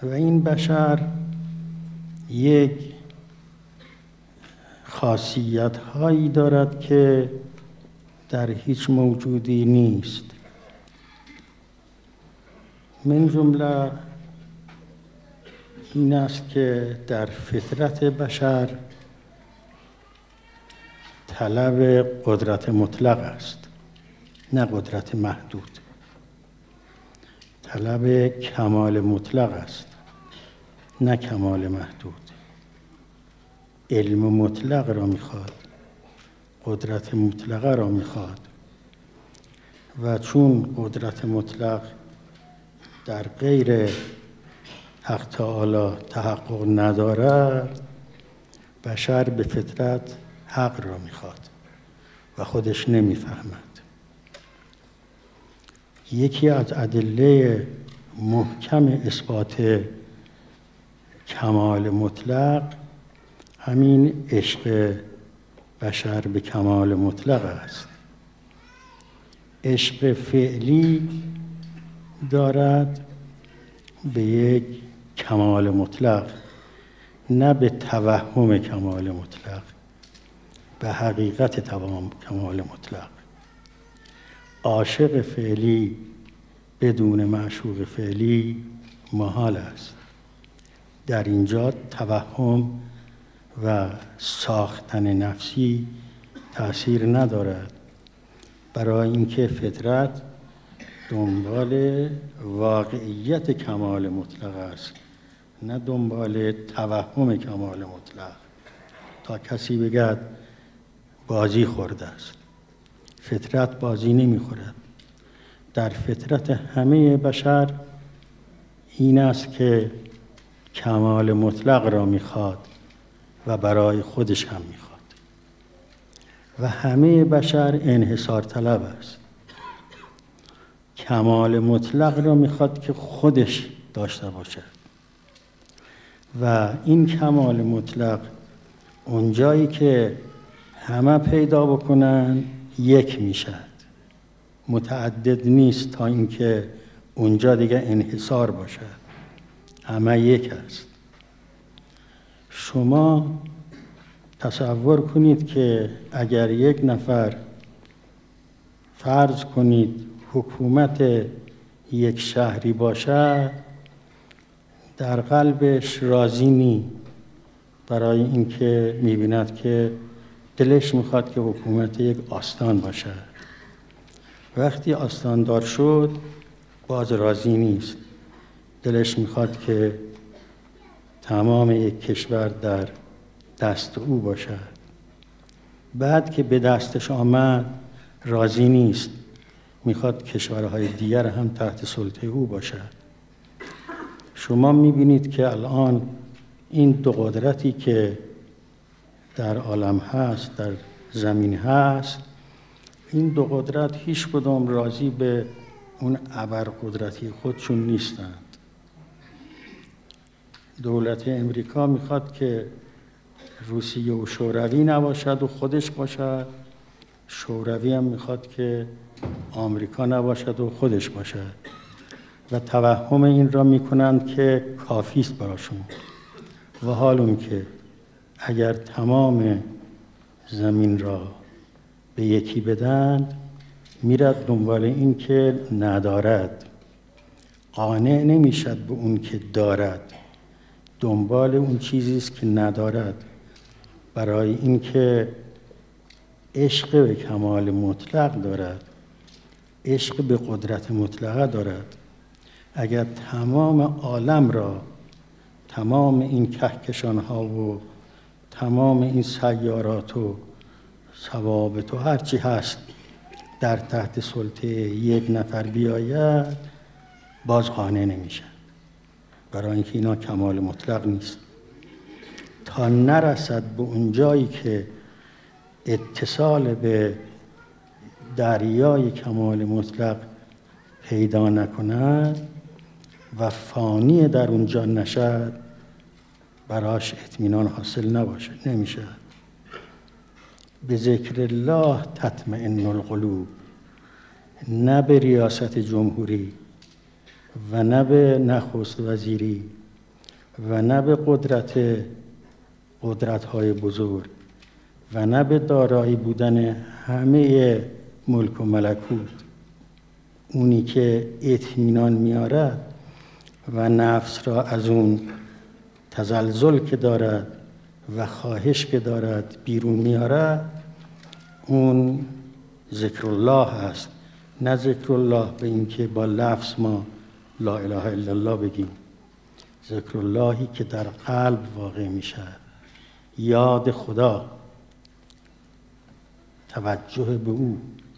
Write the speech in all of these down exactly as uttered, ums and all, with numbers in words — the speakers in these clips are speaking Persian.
و این بشر یک خاصیت هایی دارد که در هیچ موجودی نیست. من جمله این است که در فطرت بشر طلب قدرت مطلق است، نه قدرت محدود. طلب کمال مطلق است، نه کمال محدود. علم مطلق را میخواد، قدرت مطلقه را میخواد و چون قدرت مطلق در غیر حق تعالی تحقق ندارد، بشر به فطرت حق را میخواد و خودش نمیفهمد. یکی از ادله محکم اثبات کمال مطلق همین عشق بشر به کمال مطلق است. عشق فعلی دارد به یک کمال مطلق، نه به توهم کمال مطلق، به حقیقت تمام کمال مطلق. عاشق فعلی بدون معشوق فعلی محال است. در اینجا توهم و ساختن نفسی تأثیر ندارد، برای اینکه فطرت دنبال واقعیت کمال مطلق است، نه دنبال توهم کمال مطلق. تا کسی بگد بازی خورده است، فطرت بازی نمیخورد. در فطرت همه بشر این است که کمال مطلق را میخواد و برای خودش هم میخواد و همه بشر انحصار طلب است. کمال مطلق را میخواد که خودش داشته باشد و این کمال مطلق اونجایی که همه پیدا بکنن یک میشد، متعدد نیست تا اینکه اونجا دیگه انحصار باشد، همه یک است. شما تصور کنید که اگر یک نفر فرض کنید حکومت یک شهری باشد، در قلبش راضی نی، برای اینکه می‌بیند که دلش میخواد که حکومت یک آستان باشد. وقتی آستاندار شد باز راضی نیست، دلش میخواد که تمام یک کشور در دست او باشد. بعد که به دستش آمد راضی نیست، میخواد کشورهای دیگر هم تحت سلطه او باشد. شما میبینید که الان این دو قدرتی که در عالم هست، در زمین هست، این دو قدرت هیچ کدام راضی به اون ابرقدرتی خودشون نیستند. دولت امریکا میخواد که روسیه و شوروی نباشد و خودش باشد، شوروی هم میخواد که آمریکا نباشد و خودش باشد و توهم این را میکنند که کافی است براشون. و حال اون که اگر تمام زمین را به یکی بدن، میرد دنبال این که ندارد، قانع نمیشد به اون که دارد، دنبال اون چیزی است که ندارد، برای اینکه عشق به کمال مطلق دارد، عشق به قدرت مطلقه دارد. اگر تمام عالم را، تمام این کهکشان ها و تمام این سیارات و ثوابت و هرچی هست در تحت سلطه یک نفر بیاید، باز قانع نمیشه، برای اینکه اینا کمال مطلق نیست. تا نرسد به اون جایی که اتصال به دریای کمال مطلق پیدا نکند و فانی در اونجا نشد، براش اطمینان حاصل نباشه، نمیشه. به ذکر الله تطمئن القلوب، نه به ریاست جمهوری و نه به نخست وزیری و نه به قدرت قدرت‌های بزرگ و نه به دارایی بودن همه ملک و ملکوت. اونی که اطمینان میارد و نفس را از اون تزلزل که دارد و خواهش که دارد بیرون میارد، اون ذکر الله است، نه ذکر الله به این که با لفظ ما لا اله الا الله بگیم. ذکر اللهی که در قلب واقع میشه، یاد خدا، توجه به او.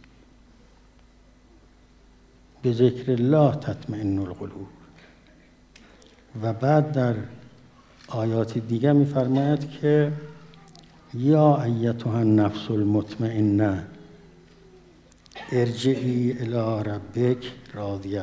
به ذکر الله تطمئن القلوب. و بعد در آیات دیگه میفرماید که یا ایتها النفس المطمئنه ارجعی الی ربک راضیه